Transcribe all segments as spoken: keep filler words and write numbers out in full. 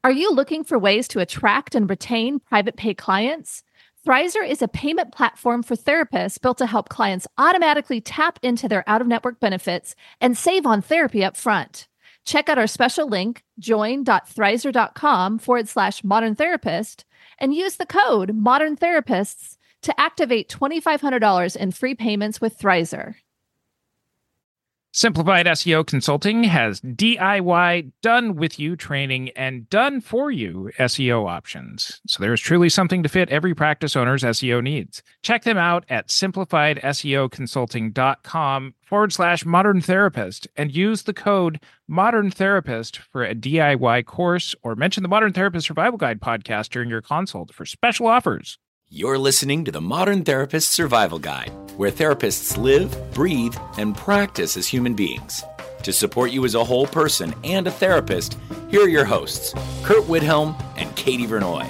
Are you looking for ways to attract and retain private pay clients? Thrizer is a payment platform for therapists built to help clients automatically tap into their out-of-network benefits and save on therapy up front. Check out our special link, join.thrizer.com forward slash modern therapist, and use the code modern therapists to activate twenty-five hundred dollars in free payments with Thrizer. Simplified S E O Consulting has D I Y, done-with-you training and done-for-you S E O options. So there's truly something to fit every practice owner's S E O needs. Check them out at simplifiedseoconsulting.com forward slash modern therapist and use the code modern therapist for a D I Y course, or mention the Modern Therapist Survival Guide podcast during your consult for special offers. You're listening to the Modern Therapist Survival Guide, where therapists live, breathe, and practice as human beings. To support you as a whole person and a therapist, here are your hosts, Kurt Widhelm and Katie Vernoy.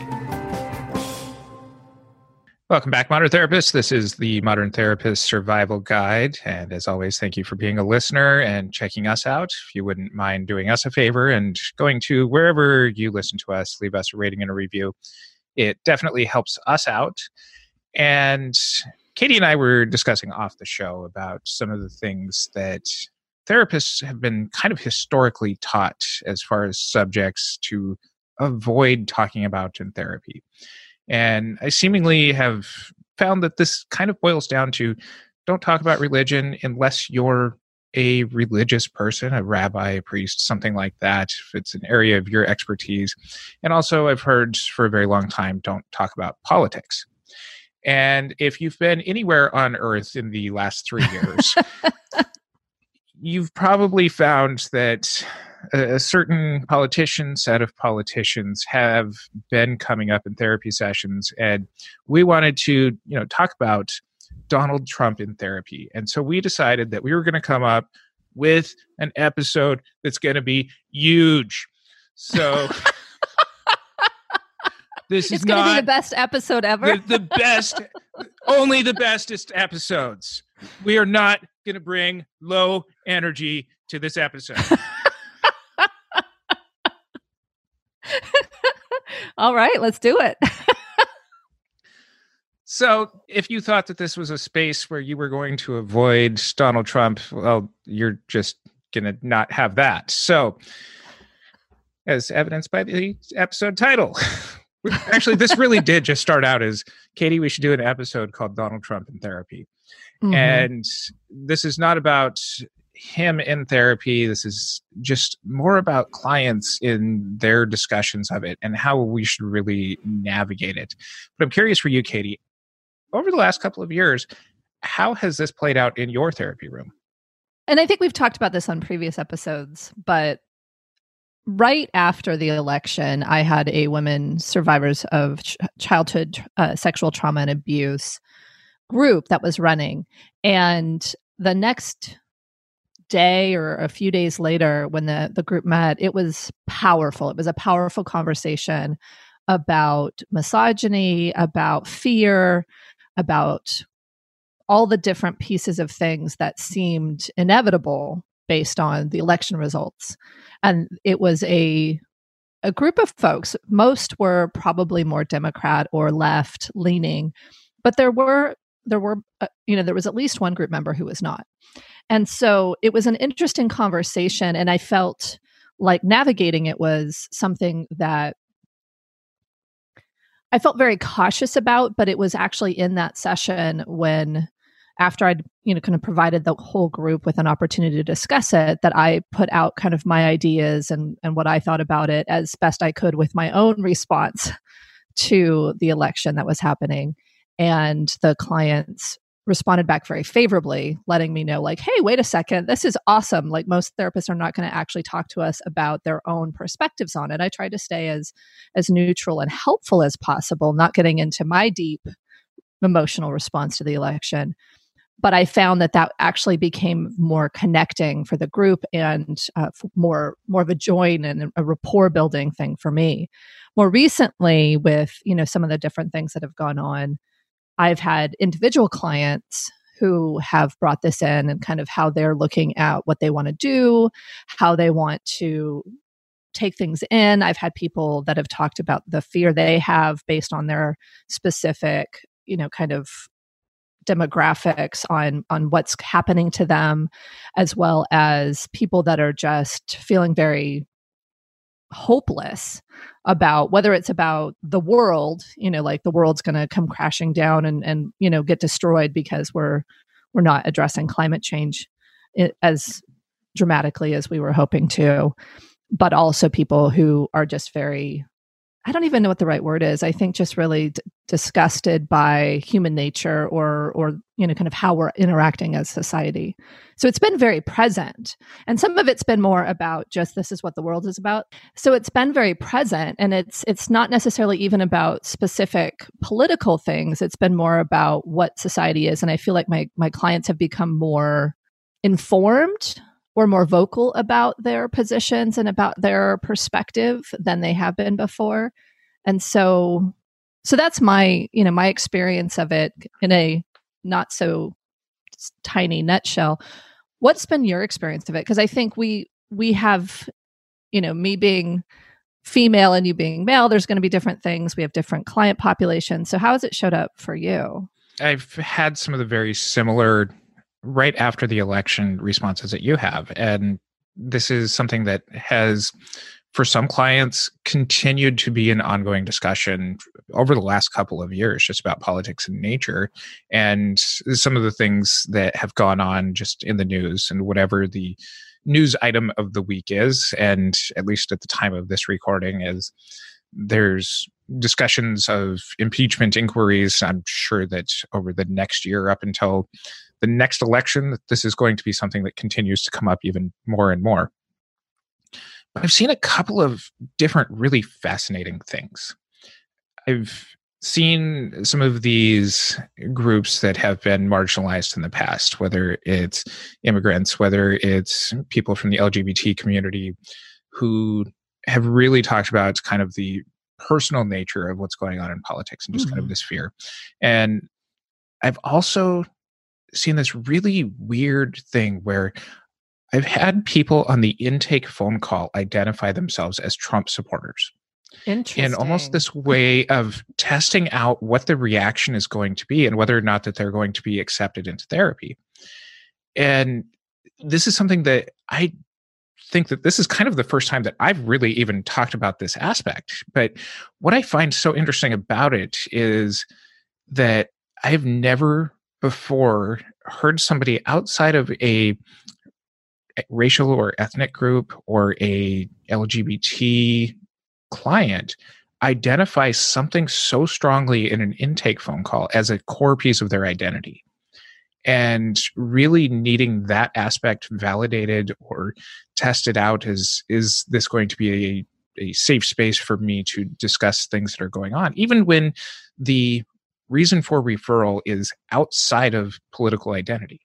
Welcome back, Modern Therapists. This is the Modern Therapist Survival Guide. And as always, thank you for being a listener and checking us out. If you wouldn't mind doing us a favor and going to wherever you listen to us, leave us a rating and a review. It definitely helps us out. And Katie and I were discussing off the show about some of the things that therapists have been kind of historically taught as far as subjects to avoid talking about in therapy. And I seemingly have found that this kind of boils down to don't talk about religion unless you're a religious person, a rabbi, a priest, something like that, if it's an area of your expertise. And also, I've heard for a very long time, don't talk about politics. And if you've been anywhere on Earth in the last three years, you've probably found that a, a certain politician, set of politicians have been coming up in therapy sessions. And we wanted to, you know, talk about Donald Trump in therapy. And so we decided that we were going to come up with an episode that's going to be huge. So this it's is going to not be the best episode ever. the, the best, only the bestest episodes. We are not going to bring low energy to this episode. All right, let's do it. So if you thought that this was a space where you were going to avoid Donald Trump, well, you're just going to not have that. So as evidenced by the episode title, actually, this really did just start out as, Katie, we should do an episode called Donald Trump in Therapy. Mm-hmm. And this is not about him in therapy. This is just more about clients in their discussions of it and how we should really navigate it. But I'm curious for you, Katie, over the last couple of years, how has this played out in your therapy room? And I think we've talked about this on previous episodes, but right after the election, I had a women survivors of ch- childhood uh, sexual trauma and abuse group that was running. And the next day or a few days later when the, the group met, it was powerful. It was a powerful conversation about misogyny, about fear, about all the different pieces of things that seemed inevitable based on the election results. And it was a a group of folks. Most were probably more Democrat or left leaning, but there were there were uh, you know there was at least one group member who was not. And so it was an interesting conversation, and I felt like navigating it was something that I felt very cautious about, but it was actually in that session when, after I'd, you know, kind of provided the whole group with an opportunity to discuss it, that I put out kind of my ideas and, and what I thought about it as best I could with my own response to the election that was happening. And the clients responded back very favorably, letting me know, like, hey, wait a second, this is awesome. Like, most therapists are not going to actually talk to us about their own perspectives on it. I tried to stay as as neutral and helpful as possible, not getting into my deep emotional response to the election. But I found that that actually became more connecting for the group and uh, more more of a join and a rapport building thing for me. More recently, with, you know, some of the different things that have gone on, I've had individual clients who have brought this in and kind of how they're looking at what they want to do, how they want to take things in. I've had people that have talked about the fear they have based on their specific, you know, kind of demographics on on what's happening to them, as well as people that are just feeling very hopeless about whether it's about the world, you know, like the world's going to come crashing down and and you know get destroyed because we're we're not addressing climate change as dramatically as we were hoping to, but also people who are just very, I don't even know what the right word is. I think just really d- disgusted by human nature or, or, you know, kind of how we're interacting as society. So it's been very present. And some of it's been more about just this is what the world is about. So it's been very present, and it's, it's not necessarily even about specific political things. It's been more about what society is. And I feel like my, my clients have become more informed or more vocal about their positions and about their perspective than they have been before. And so, so that's my, you know, my experience of it in a not so tiny nutshell. What's been your experience of it? Because I think we, we have, you know, me being female and you being male, there's going to be different things. We have different client populations. So how has it showed up for you? I've had some of the very similar right after the election responses that you have. And this is something that has, for some clients, continued to be an ongoing discussion over the last couple of years, just about politics and nature. And some of the things that have gone on just in the news and whatever the news item of the week is, and at least at the time of this recording, is there's discussions of impeachment inquiries. I'm sure that over the next year up until the next election, this is going to be something that continues to come up even more and more. But I've seen a couple of different really fascinating things. I've seen some of these groups that have been marginalized in the past, whether it's immigrants, whether it's people from the L G B T community, who have really talked about kind of the personal nature of what's going on in politics and just mm-hmm. kind of this fear. And I've also seen this really weird thing where I've had people on the intake phone call identify themselves as Trump supporters. Interesting. In almost this way of testing out what the reaction is going to be and whether or not that they're going to be accepted into therapy. And this is something that I think that this is kind of the first time that I've really even talked about this aspect. But what I find so interesting about it is that I've never before heard somebody outside of a racial or ethnic group or a L G B T client identify something so strongly in an intake phone call as a core piece of their identity, and really needing that aspect validated or tested out as, is this going to be a, a safe space for me to discuss things that are going on, even when the reason for referral is outside of political identity.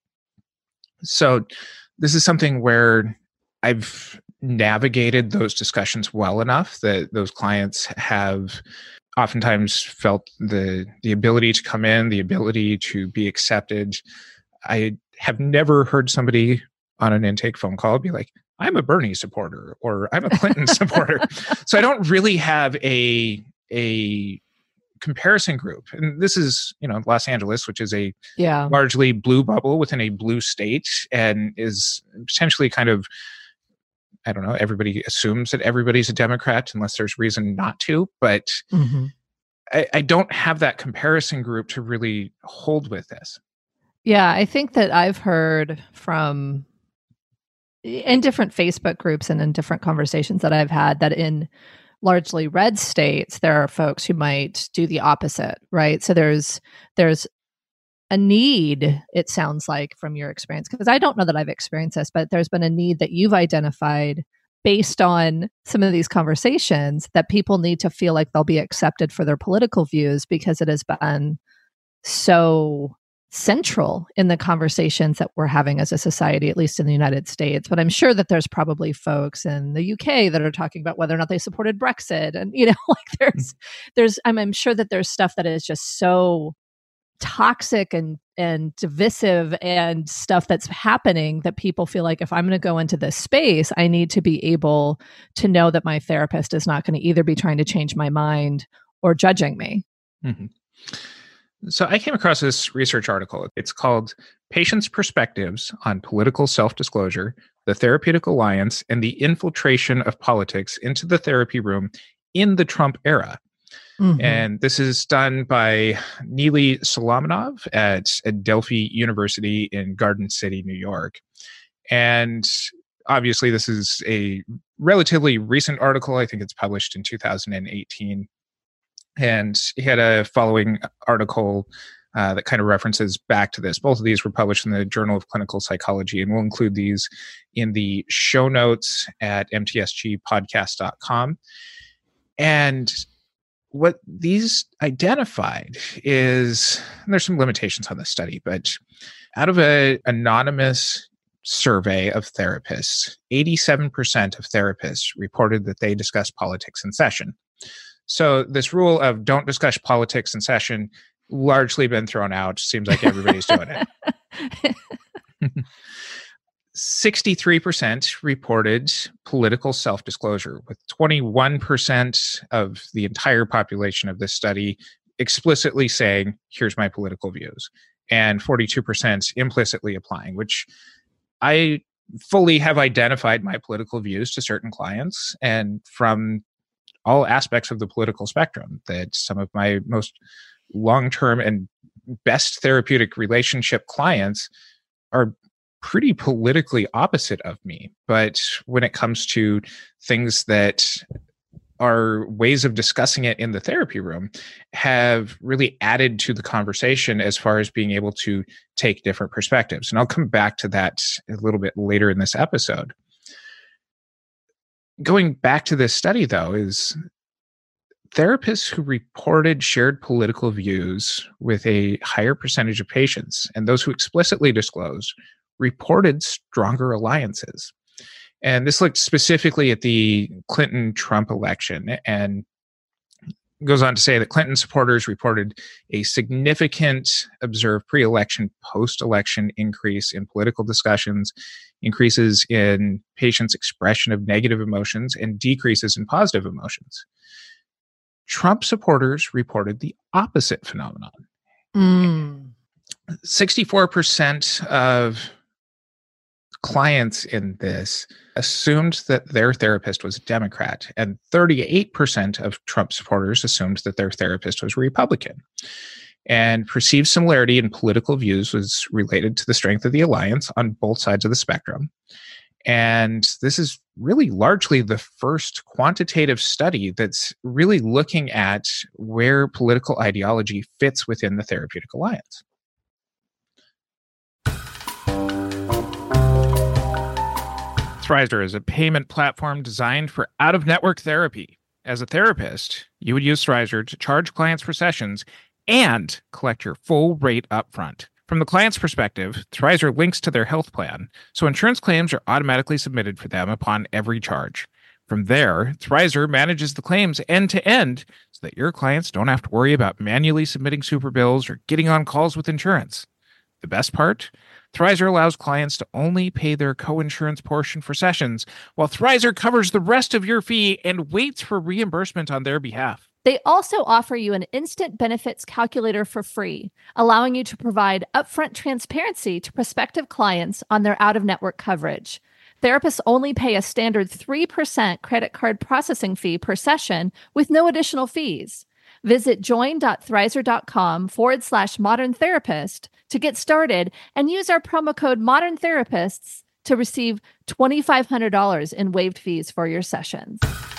So this is something where I've navigated those discussions well enough that those clients have oftentimes felt the the ability to come in, the ability to be accepted. I have never heard somebody on an intake phone call be like, I'm a Bernie supporter or I'm a Clinton supporter. So I don't really have a a comparison group. And this is, you know, Los Angeles, which is a yeah. largely blue bubble within a blue state, and is potentially kind of, I don't know, everybody assumes that everybody's a Democrat unless there's reason not to. But mm-hmm. I, I don't have that comparison group to really hold with this. Yeah, I think that I've heard from in different Facebook groups and in different conversations that I've had that in largely red states, there are folks who might do the opposite, right? So there's there's a need, it sounds like, from your experience, because I don't know that I've experienced this, but there's been a need that you've identified based on some of these conversations that people need to feel like they'll be accepted for their political views because it has been so central in the conversations that we're having as a society, at least in the United States. But I'm sure that there's probably folks in the U K that are talking about whether or not they supported Brexit. And, you know, like there's, there's, I'm, I'm sure that there's stuff that is just so toxic and and divisive and stuff that's happening that people feel like if I'm going to go into this space, I need to be able to know that my therapist is not going to either be trying to change my mind or judging me. Mm-hmm. So I came across this research article. It's called Patients' Perspectives on Political Self-Disclosure, the Therapeutic Alliance, and the Infiltration of Politics into the Therapy Room in the Trump Era. Mm-hmm. And this is done by Neely Solomonov at Adelphi University in Garden City, New York. And obviously, this is a relatively recent article. I think it's published in two thousand eighteen. And he had a following article uh, that kind of references back to this. Both of these were published in the Journal of Clinical Psychology, and we'll include these in the show notes at m t s g podcast dot com. And what these identified is, and there's some limitations on this study, but out of an anonymous survey of therapists, eighty-seven percent of therapists reported that they discuss politics in session. So this rule of don't discuss politics in session largely been thrown out. Seems like everybody's doing it. sixty-three percent reported political self-disclosure, with twenty-one percent of the entire population of this study explicitly saying, here's my political views, and forty-two percent implicitly applying, which I fully have identified my political views to certain clients, and from all aspects of the political spectrum, that some of my most long-term and best therapeutic relationship clients are pretty politically opposite of me. But when it comes to things that are ways of discussing it in the therapy room, have really added to the conversation as far as being able to take different perspectives. And I'll come back to that a little bit later in this episode. Going back to this study, though, is therapists who reported shared political views with a higher percentage of patients, and those who explicitly disclosed, reported stronger alliances. And this looked specifically at the Clinton-Trump election, and goes on to say that Clinton supporters reported a significant observed pre-election, post-election increase in political discussions, increases in patients' expression of negative emotions, and decreases in positive emotions. Trump supporters reported the opposite phenomenon. Mm. sixty-four percent of clients in this assumed that their therapist was a Democrat, and thirty-eight percent of Trump supporters assumed that their therapist was a Republican. And perceived similarity in political views was related to the strength of the alliance on both sides of the spectrum. And this is really largely the first quantitative study that's really looking at where political ideology fits within the therapeutic alliance. Thrizer is a payment platform designed for out-of-network therapy. As a therapist, you would use Thrizer to charge clients for sessions and collect your full rate upfront. From the client's perspective, Thrizer links to their health plan, so insurance claims are automatically submitted for them upon every charge. From there, Thrizer manages the claims end-to-end so that your clients don't have to worry about manually submitting super bills or getting on calls with insurance. The best part? Thrizer allows clients to only pay their co-insurance portion for sessions, while Thrizer covers the rest of your fee and waits for reimbursement on their behalf. They also offer you an instant benefits calculator for free, allowing you to provide upfront transparency to prospective clients on their out-of-network coverage. Therapists only pay a standard three percent credit card processing fee per session with no additional fees. Visit join.thrizer.com forward slash modern therapist to get started and use our promo code modern therapists to receive two thousand five hundred dollars in waived fees for your sessions.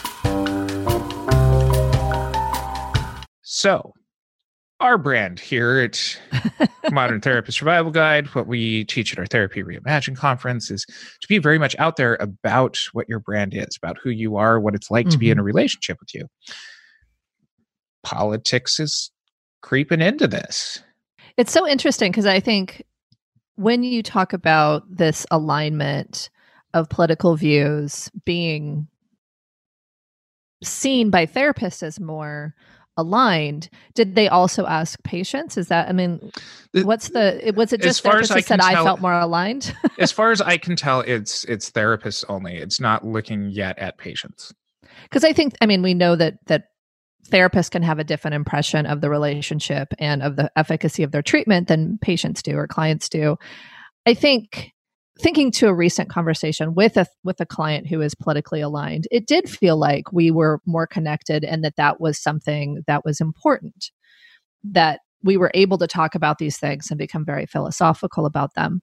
So, our brand here at Modern Therapist Survival Guide, what we teach at our Therapy Reimagined conference, is to be very much out there about what your brand is, about who you are, what it's like mm-hmm. to be in a relationship with you. Politics is creeping into this. It's so interesting because I think when you talk about this alignment of political views being seen by therapists as more aligned. Did they also ask patients? Is that, I mean, what's the, was it just therapists that said I felt more aligned? As far as I can tell, it's it's therapists only. It's not looking yet at patients. Because I think, I mean, we know that that therapists can have a different impression of the relationship and of the efficacy of their treatment than patients do or clients do. I think thinking to a recent conversation with a with a client who is politically aligned, it did feel like we were more connected and that that was something that was important, that we were able to talk about these things and become very philosophical about them.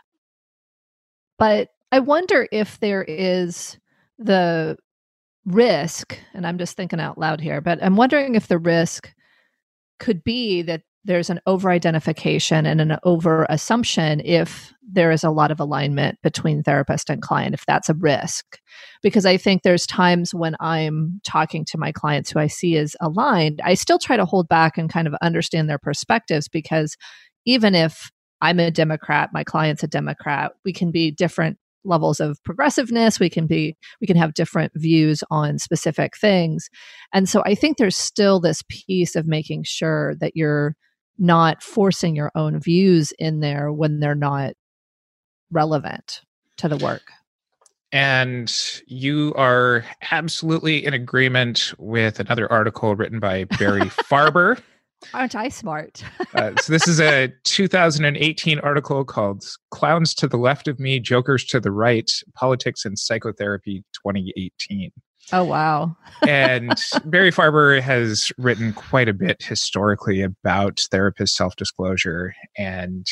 But I wonder if there is the risk, and I'm just thinking out loud here, but I'm wondering if the risk could be that there's an over-identification and an over-assumption if there is a lot of alignment between therapist and client, if that's a risk. Because I think there's times when I'm talking to my clients who I see as aligned, I still try to hold back and kind of understand their perspectives, because even if I'm a Democrat, my client's a Democrat, we can be different levels of progressiveness. We can be, we can have different views on specific things. And so I think there's still this piece of making sure that you're not forcing your own views in there when they're not relevant to the work. And you are absolutely in agreement with another article written by Barry Farber. Aren't I smart? uh, so this is a two thousand eighteen article called Clowns to the Left of Me, Jokers to the Right, Politics and Psychotherapy twenty eighteen. Oh, wow. And Barry Farber has written quite a bit historically about therapist self-disclosure. And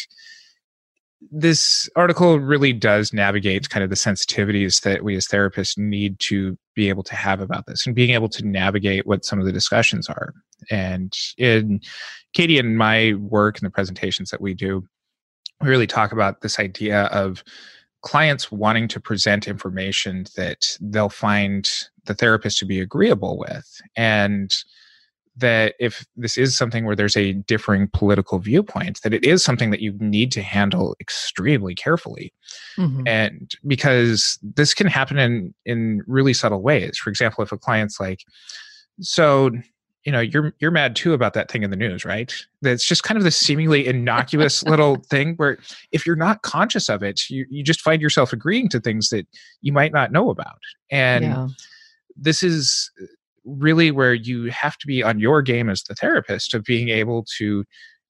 this article really does navigate kind of the sensitivities that we as therapists need to be able to have about this and being able to navigate what some of the discussions are. And in Katie and my work and the presentations that we do, we really talk about this idea of clients wanting to present information that they'll find the therapist to be agreeable with. And that if this is something where there's a differing political viewpoint, that it is something that you need to handle extremely carefully. Mm-hmm. And because this can happen in, in really subtle ways. For example, if a client's like, so, you know, you're you're mad too about that thing in the news, right? That's just kind of this seemingly innocuous little thing where if you're not conscious of it, you, you just find yourself agreeing to things that you might not know about. And yeah. This is really where you have to be on your game as the therapist of being able to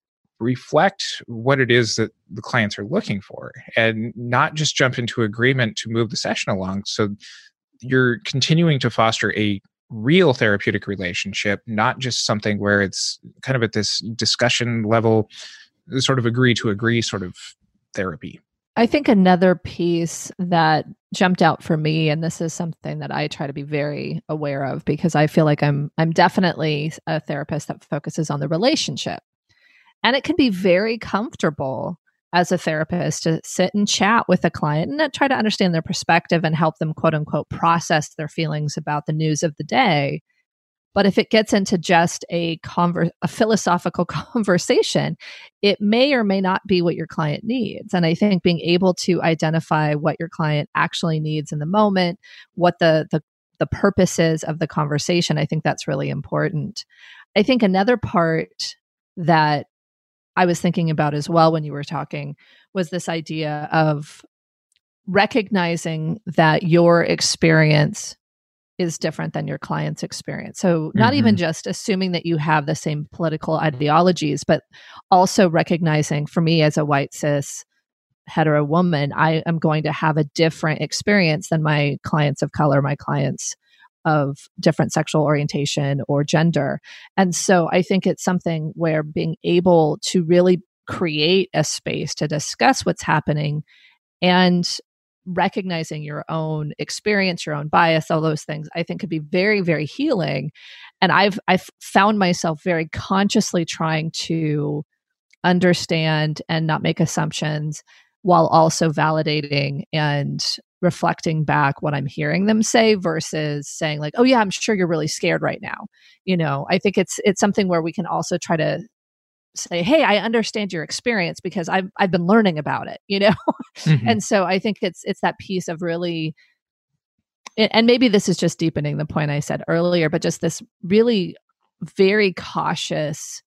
reflect what it is that the clients are looking for and not just jump into agreement to move the session along. So you're continuing to foster a real therapeutic relationship, not just something where it's kind of at this discussion level, sort of agree to agree sort of therapy. I think another piece that jumped out for me, and this is something that I try to be very aware of because I feel like I'm I'm definitely a therapist that focuses on the relationship. And it can be very comfortable as a therapist to sit and chat with a client and try to understand their perspective and help them, quote unquote, process their feelings about the news of the day. But if it gets into just a conver- a philosophical conversation, it may or may not be what your client needs. And I think being able to identify what your client actually needs in the moment, what the the, the purpose is of the conversation, I think that's really important. I think another part that I was thinking about as well when you were talking was this idea of recognizing that your experience is different than your client's experience. So not mm-hmm. even just assuming that you have the same political ideologies, but also recognizing, for me as a white cis hetero woman, I am going to have a different experience than my clients of color, my clients of different sexual orientation or gender. And so I think it's something where being able to really create a space to discuss what's happening and recognizing your own experience, your own bias, all those things, I think could be very, very healing. And I've I've found myself very consciously trying to understand and not make assumptions while also validating and reflecting back what I'm hearing them say versus saying like, oh yeah, I'm sure you're really scared right now. You know, I think it's it's something where we can also try to say, hey, I understand your experience because I've I've been learning about it, you know? Mm-hmm. And so I think it's it's that piece of really, and maybe this is just deepening the point I said earlier, but just this really very cautious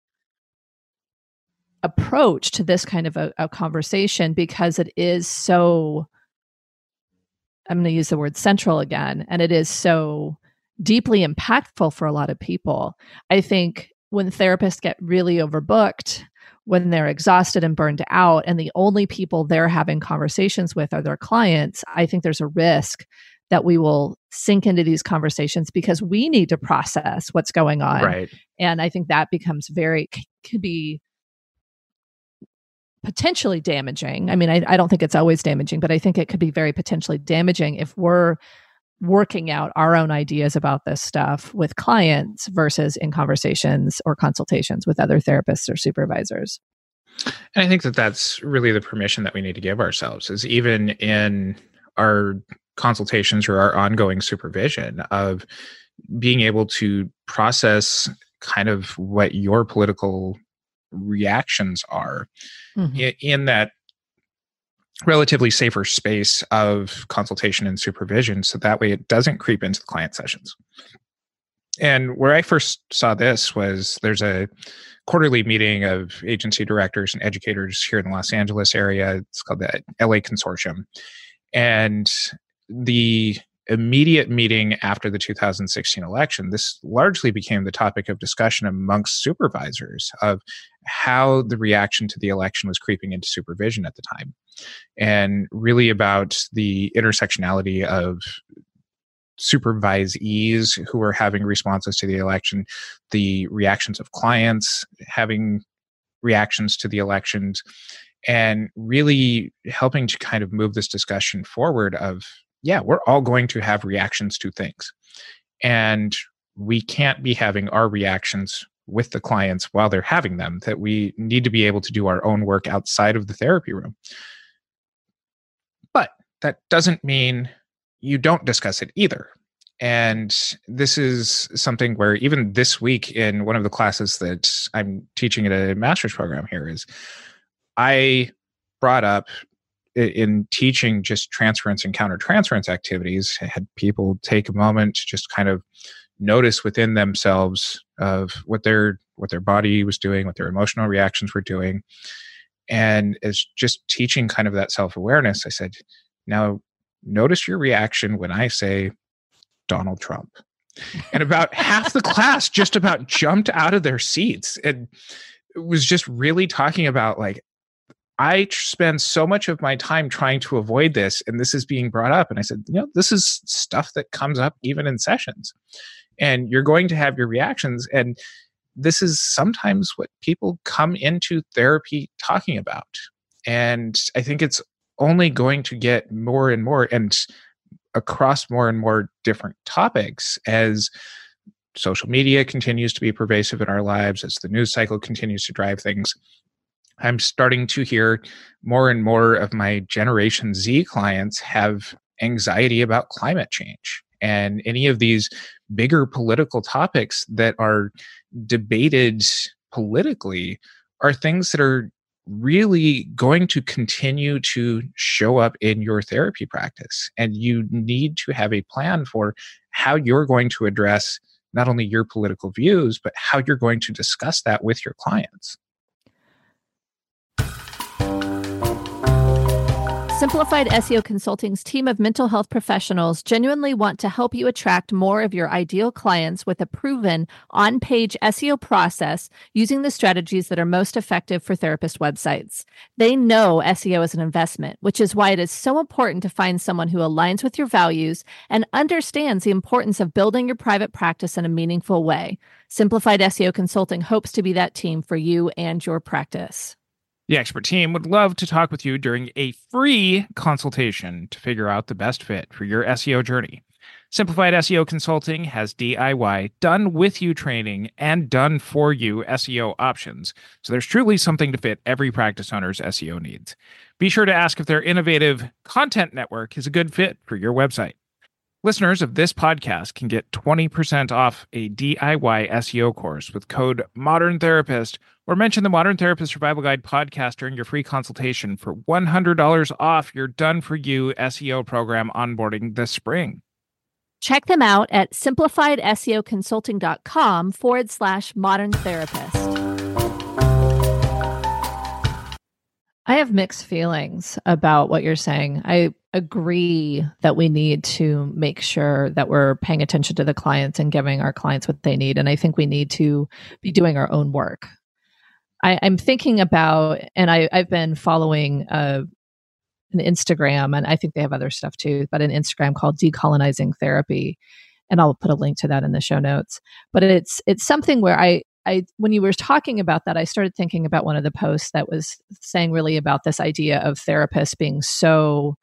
approach to this kind of a, a conversation because it is so, I'm going to use the word central again, and it is so deeply impactful for a lot of people. I think when therapists get really overbooked, when they're exhausted and burned out, and the only people they're having conversations with are their clients, I think there's a risk that we will sink into these conversations because we need to process what's going on. Right. And I think that becomes very, could be potentially damaging. I mean, I, I don't think it's always damaging, but I think it could be very potentially damaging if we're working out our own ideas about this stuff with clients versus in conversations or consultations with other therapists or supervisors. And I think that that's really the permission that we need to give ourselves, is even in our consultations or our ongoing supervision of being able to process kind of what your political reactions are mm-hmm. in, in that relatively safer space of consultation and supervision, so that way it doesn't creep into the client sessions. And where I first saw this was there's a quarterly meeting of agency directors and educators here in the Los Angeles area. It's called the L A Consortium. And the immediate meeting after the two thousand sixteen election, this largely became the topic of discussion amongst supervisors of how the reaction to the election was creeping into supervision at the time, and really about the intersectionality of supervisees who were having responses to the election, the reactions of clients having reactions to the elections, and really helping to kind of move this discussion forward of, yeah, we're all going to have reactions to things. And we can't be having our reactions with the clients while they're having them, that we need to be able to do our own work outside of the therapy room. But that doesn't mean you don't discuss it either. And this is something where even this week in one of the classes that I'm teaching at a master's program here is I brought up in teaching just transference and countertransference activities, I had people take a moment to just kind of notice within themselves of what their what their body was doing, what their emotional reactions were doing. And as just teaching kind of that self-awareness, I said, now notice your reaction when I say Donald Trump. And about half the class just about jumped out of their seats and was just really talking about, like, I spend so much of my time trying to avoid this, and this is being brought up. And I said, you know, this is stuff that comes up even in sessions, and you're going to have your reactions. And this is sometimes what people come into therapy talking about. And I think it's only going to get more and more and across more and more different topics as social media continues to be pervasive in our lives, as the news cycle continues to drive things. I'm starting to hear more and more of my Generation Z clients have anxiety about climate change and any of these bigger political topics that are debated politically are things that are really going to continue to show up in your therapy practice. And you need to have a plan for how you're going to address not only your political views, but how you're going to discuss that with your clients. Simplified S E O Consulting's team of mental health professionals genuinely want to help you attract more of your ideal clients with a proven on-page S E O process using the strategies that are most effective for therapist websites. They know S E O is an investment, which is why it is so important to find someone who aligns with your values and understands the importance of building your private practice in a meaningful way. Simplified S E O Consulting hopes to be that team for you and your practice. The expert team would love to talk with you during a free consultation to figure out the best fit for your S E O journey. Simplified S E O Consulting has D I Y, done-with-you training and done-for-you S E O options, so there's truly something to fit every practice owner's S E O needs. Be sure to ask if their innovative content network is a good fit for your website. Listeners of this podcast can get twenty percent off a D I Y S E O course with code Modern Therapist, or mention the Modern Therapist Survival Guide podcast during your free consultation for one hundred dollars off your done-for-you S E O program onboarding this spring. Check them out at simplifiedseoconsulting.com forward slash modern therapist. I have mixed feelings about what you're saying. I agree that we need to make sure that we're paying attention to the clients and giving our clients what they need. And I think we need to be doing our own work. I, I'm thinking about, and I, I've been following uh, an Instagram, and I think they have other stuff too, but an Instagram called Decolonizing Therapy. And I'll put a link to that in the show notes. But it's it's something where I, I when you were talking about that, I started thinking about one of the posts that was saying really about this idea of therapists being so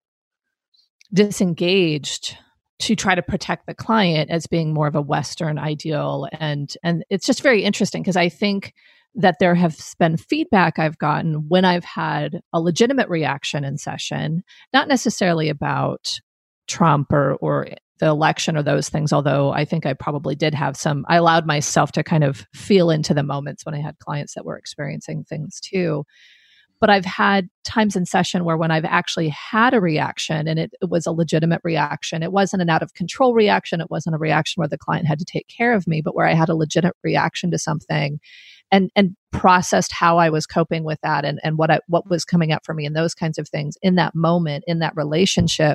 disengaged to try to protect the client as being more of a Western ideal. And, and it's just very interesting because I think that there has been feedback I've gotten when I've had a legitimate reaction in session, not necessarily about Trump or, or the election or those things, although I think I probably did have some, I allowed myself to kind of feel into the moments when I had clients that were experiencing things too. But I've had times in session where when I've actually had a reaction and it, it was a legitimate reaction, it wasn't an out of control reaction, it wasn't a reaction where the client had to take care of me, but where I had a legitimate reaction to something and and processed how I was coping with that and, and what I what was coming up for me and those kinds of things in that moment, in that relationship,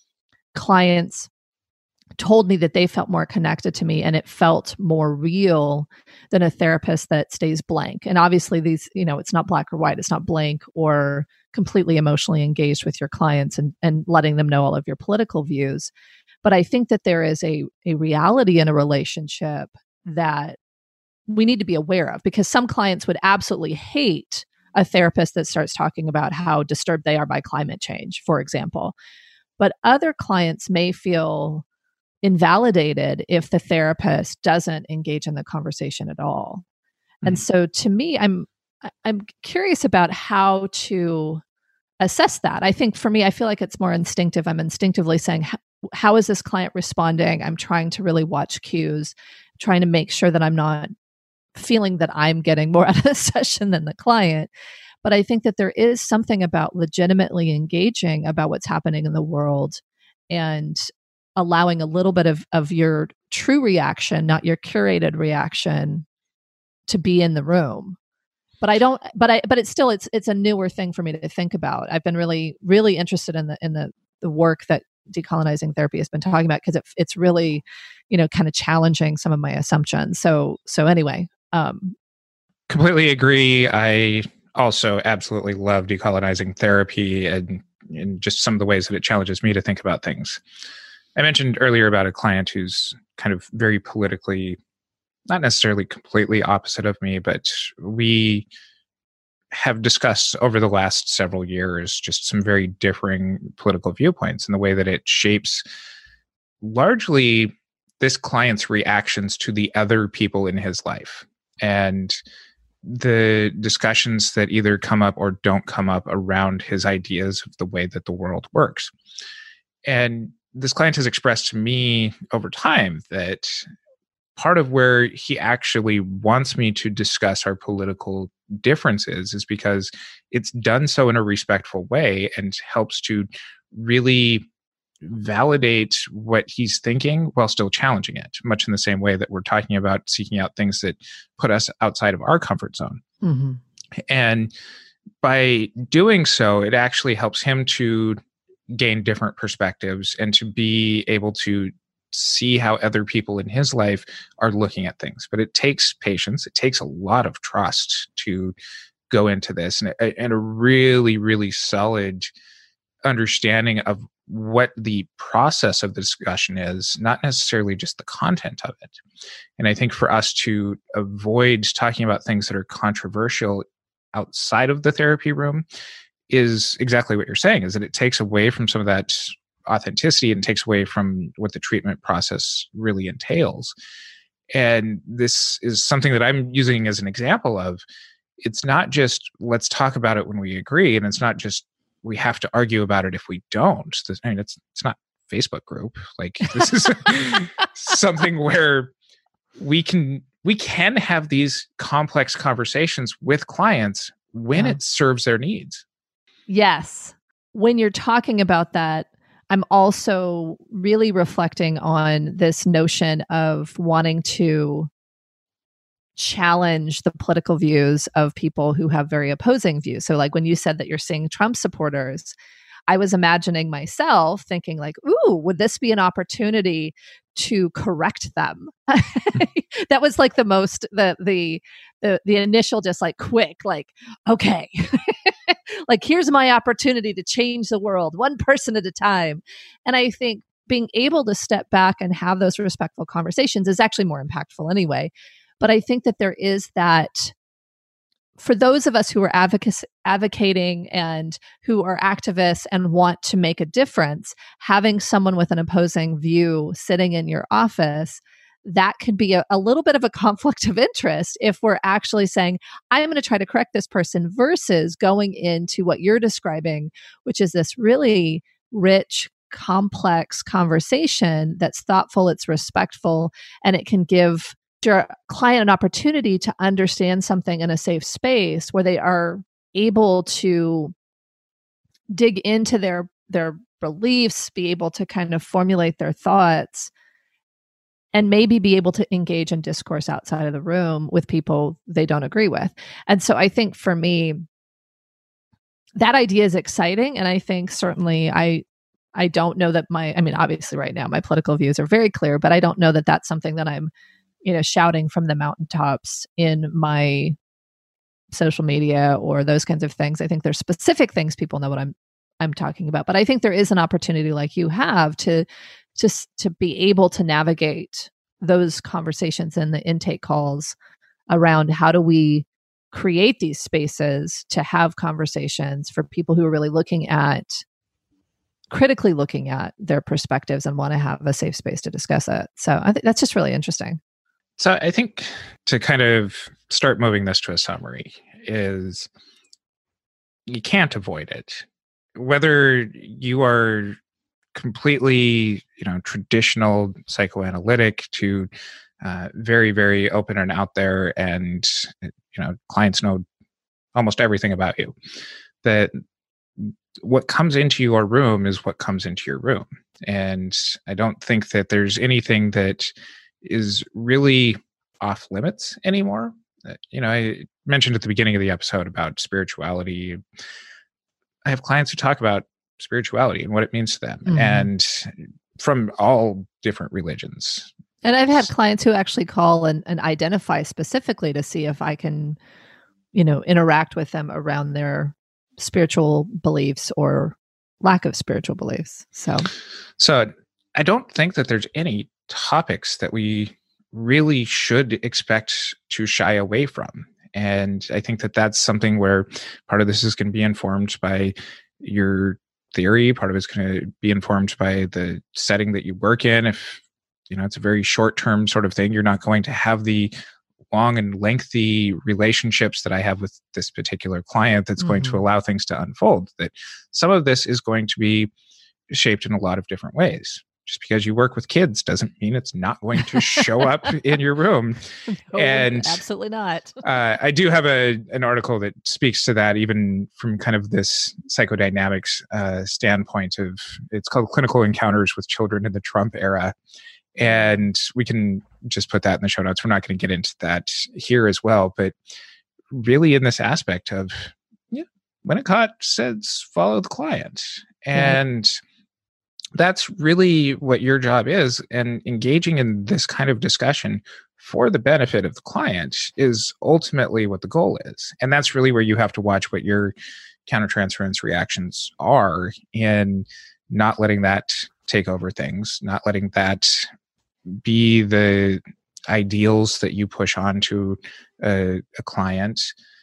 clients told me that they felt more connected to me and it felt more real than a therapist that stays blank. And obviously these, you know, it's not black or white, it's not blank or completely emotionally engaged with your clients and, and letting them know all of your political views. But I think that there is a, a reality in a relationship that we need to be aware of, because some clients would absolutely hate a therapist that starts talking about how disturbed they are by climate change, for example. But other clients may feel invalidated if the therapist doesn't engage in the conversation at all. Mm-hmm. And so to me, I'm I'm curious about how to assess that. I think for me, I feel like it's more instinctive. I'm instinctively saying, how is this client responding? I'm trying to really watch cues, trying to make sure that I'm not feeling that I'm getting more out of the session than the client. But I think that there is something about legitimately engaging about what's happening in the world and allowing a little bit of, of your true reaction, not your curated reaction, to be in the room. But I don't, but I, but it's still, it's, it's a newer thing for me to think about. I've been really, really interested in the, in the, the work that Decolonizing Therapy has been talking about, because it, it's really, you know, kind of challenging some of my assumptions. So, so anyway. Um, Completely agree. I also absolutely love Decolonizing Therapy and, and just some of the ways that it challenges me to think about things. I mentioned earlier about a client who's kind of very politically, not necessarily completely opposite of me, but we have discussed over the last several years just some very differing political viewpoints and the way that it shapes largely this client's reactions to the other people in his life and the discussions that either come up or don't come up around his ideas of the way that the world works. And this client has expressed to me over time that part of where he actually wants me to discuss our political differences is because it's done so in a respectful way and helps to really validate what he's thinking while still challenging it, much in the same way that we're talking about seeking out things that put us outside of our comfort zone. Mm-hmm. And by doing so, it actually helps him to gain different perspectives and to be able to see how other people in his life are looking at things. But it takes patience. It takes a lot of trust to go into this and a, and a really, really solid understanding of what the process of the discussion is, not necessarily just the content of it. And I think for us to avoid talking about things that are controversial outside of the therapy room is exactly what you're saying, is that it takes away from some of that authenticity and takes away from what the treatment process really entails. And this is something that I'm using as an example of, it's not just let's talk about it when we agree, and it's not just we have to argue about it if we don't. I mean, it's it's not Facebook group. Like, this is something where we can we can have these complex conversations with clients when yeah. it serves their needs. Yes. When you're talking about that, I'm also really reflecting on this notion of wanting to challenge the political views of people who have very opposing views. So like when you said that you're seeing Trump supporters, I was imagining myself thinking like, ooh, would this be an opportunity to correct them? That was like the most, the, the, the, the initial just like quick, like, okay, like here's my opportunity to change the world one person at a time. And I think being able to step back and have those respectful conversations is actually more impactful anyway. But I think that there is that, for those of us who are advocacy, advocating and who are activists and want to make a difference, having someone with an opposing view sitting in your office, that can be a, a little bit of a conflict of interest if we're actually saying, I'm going to try to correct this person, versus going into what you're describing, which is this really rich, complex conversation that's thoughtful, it's respectful, and it can give your client an opportunity to understand something in a safe space where they are able to dig into their their beliefs, be able to kind of formulate their thoughts, and maybe be able to engage in discourse outside of the room with people they don't agree with. And so I think for me, that idea is exciting. And I think certainly I I don't know that my, I mean, obviously right now my political views are very clear, but I don't know that that's something that I'm you know, shouting from the mountaintops in my social media or those kinds of things. I think there's specific things people know what I'm I'm talking about, but I think there is an opportunity like you have to just to be able to navigate those conversations and the intake calls around how do we create these spaces to have conversations for people who are really looking at critically looking at their perspectives and want to have a safe space to discuss it. So I think that's just really interesting. So I think to kind of start moving this to a summary is you can't avoid it. Whether you are completely, you know, traditional psychoanalytic to uh, very, very open and out there, and you know, clients know almost everything about you, that what comes into your room is what comes into your room. And I don't think that there's anything that is really off limits anymore. You know, I mentioned at the beginning of the episode about spirituality. I have clients who talk about spirituality and what it means to them, mm-hmm. and from all different religions. And I've had clients who actually call and, and identify specifically to see if I can, you know, interact with them around their spiritual beliefs or lack of spiritual beliefs. So, so I don't think that there's any topics that we really should expect to shy away from. And I think that that's something where part of this is going to be informed by your theory. Part of it's going to be informed by the setting that you work in. If, you know, it's a very short-term sort of thing, you're not going to have the long and lengthy relationships that I have with this particular client that's mm-hmm. going to allow things to unfold. That some of this is going to be shaped in a lot of different ways. Just because you work with kids doesn't mean it's not going to show up in your room. No, and absolutely not. uh, I do have a an article that speaks to that, even from kind of this psychodynamics uh, standpoint of, it's called Clinical Encounters with Children in the Trump Era. And we can just put that in the show notes. We're not going to get into that here as well. But really in this aspect of, yeah, Winnicott says, follow the client. And mm-hmm. that's really what your job is. And engaging in this kind of discussion for the benefit of the client is ultimately what the goal is. And that's really where you have to watch what your countertransference reactions are, and not letting that take over things, not letting that be the ideals that you push on to a, a client.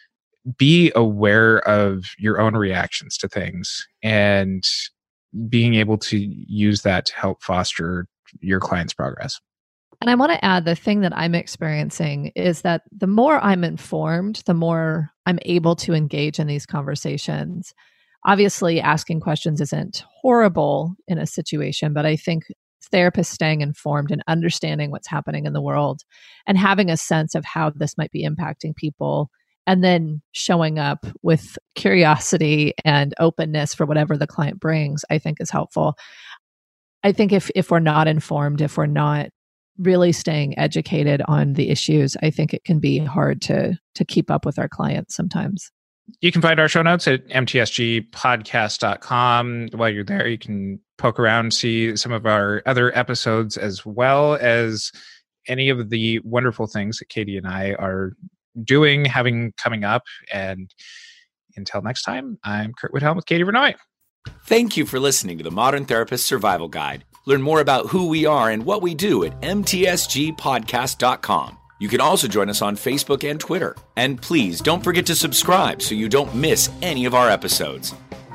Be aware of your own reactions to things and being able to use that to help foster your client's progress. And I want to add, the thing that I'm experiencing is that the more I'm informed, the more I'm able to engage in these conversations. Obviously, asking questions isn't horrible in a situation, but I think therapists staying informed and understanding what's happening in the world and having a sense of how this might be impacting people and then showing up with curiosity and openness for whatever the client brings, I think is helpful. I think if if we're not informed, if we're not really staying educated on the issues, I think it can be hard to to keep up with our clients sometimes. You can find our show notes at m t s g podcast dot com. While you're there, you can poke around, see some of our other episodes, as well as any of the wonderful things that Katie and I are doing, having coming up. And until next time, I'm Kurt Whithelm with Katie Vernoy. Thank you for listening to the Modern Therapist Survival Guide. Learn more about who we are and what we do at m t s g podcast dot com. You can also join us on Facebook and Twitter. And please don't forget to subscribe so you don't miss any of our episodes.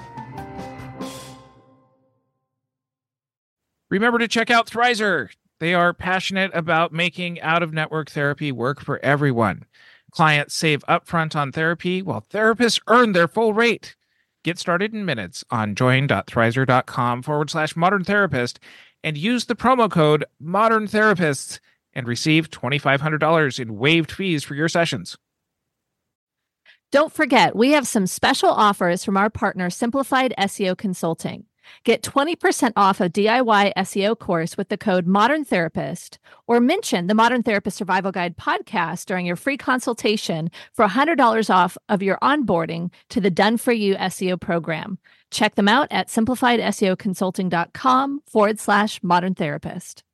Remember to check out Thrizer. They are passionate about making out-of-network therapy work for everyone. Clients save upfront on therapy while therapists earn their full rate. Get started in minutes on join.thrizer.com forward slash modern therapist and use the promo code modern therapists and receive twenty-five hundred dollars in waived fees for your sessions. Don't forget, we have some special offers from our partner, Simplified S E O Consulting. Get twenty percent off a D I Y S E O course with the code Modern Therapist, or mention the Modern Therapist Survival Guide podcast during your free consultation for one hundred dollars off of your onboarding to the Done For You S E O program. Check them out at simplified S E O consulting dot com forward slash modern therapist.